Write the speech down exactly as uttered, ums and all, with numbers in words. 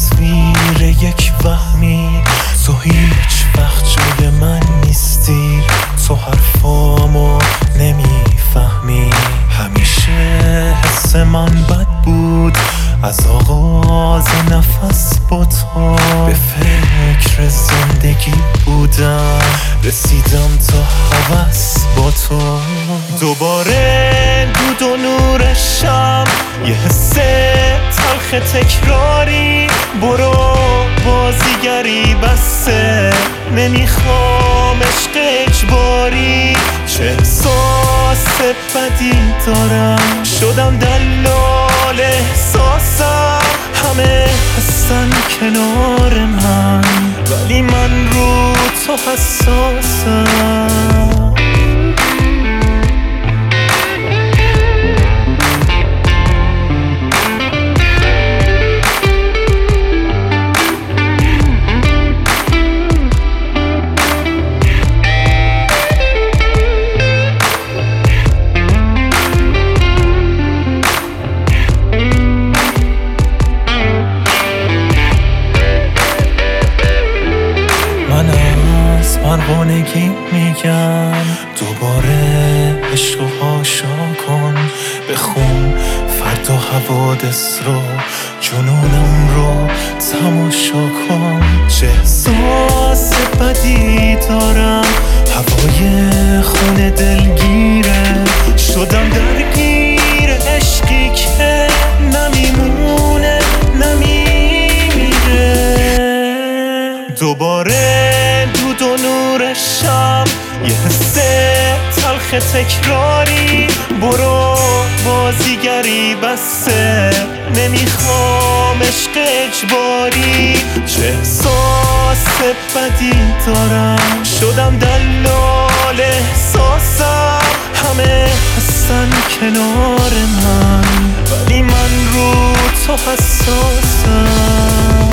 تصویر یک وهمی، تو هیچ وقت جای من نیستی، تو حرفامو نمیفهمی. همیشه حس من بد بود از آغاز نفس با تو، به فکر زندگی بودم رسیدم تا هوس با تو. دوباره دود و نور شم، یه حس تلخ تکراری، برو بازیگری بسه، نمیخوام عشق اجباری. چه احساس بدی دارم، شدم دلال احساسم، همه هستن کنار من ولی من رو تو حساسم. پروانگی میگم دوباره عشق و هاشا کن، بخون فردا حوادث رو، جنونم رو تماشا کن. چه احساس بدی دارم، هوای خونه دلگیره، شدم درگیر عشقی که نمیمونه نمیمیره. دوباره دود و نور شم، یه حس تلخ تکراری، برو بازیگری بسه، نمیخوام عشق اجباری. چه احساس بدی دارم، شدم دلال احساسم، همه هستن کنار من ولی من رو تو حساسم.